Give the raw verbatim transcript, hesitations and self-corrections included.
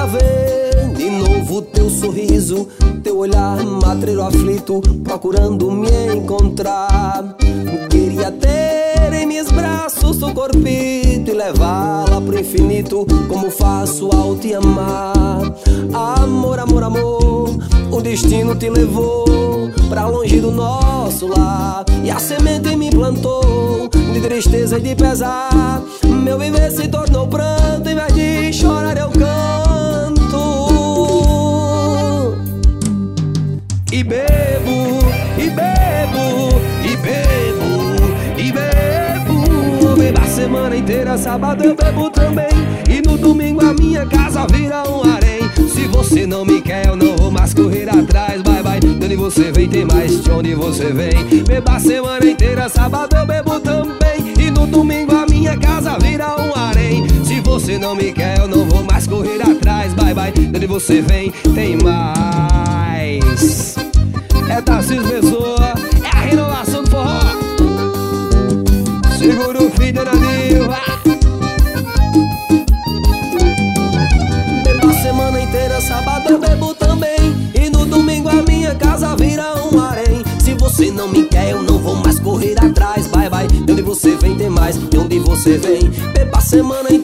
queria ver de novo teu sorriso, teu olhar matreiro aflito, procurando me encontrar. Queria ter em meus braços teu corpito e levá-la pro infinito, como faço ao te amar. Amor, amor, amor, o destino te levou pra longe do nosso lar, e a semente me plantou de tristeza e de pesar. Meu viver se tornou pranto, em vez de chorar eu canto. E bebo, e bebo, e bebo, e bebo. Eu bebo a semana inteira, sábado eu bebo também, e no domingo a minha casa vira um harém. Se você não me quer, eu não vou mais correr atrás. Bye, bye, de onde você vem tem mais, de onde você vem. Bebo a semana inteira, sábado eu bebo também, e no domingo a minha casa vira um harém. Se você não me quer, eu não vou mais correr atrás. Bye, bye, de onde você vem tem mais. É Tarcísio Pessoa, é a renovação do forró. Segura o filho da diva. Bebo a semana inteira, sábado eu bebo também, e no domingo a minha casa vira um harém. Se você não me quer, eu não vou mais correr atrás. Bye, bye, de onde você vem tem mais, de onde você vem. Bebo a semana inteira,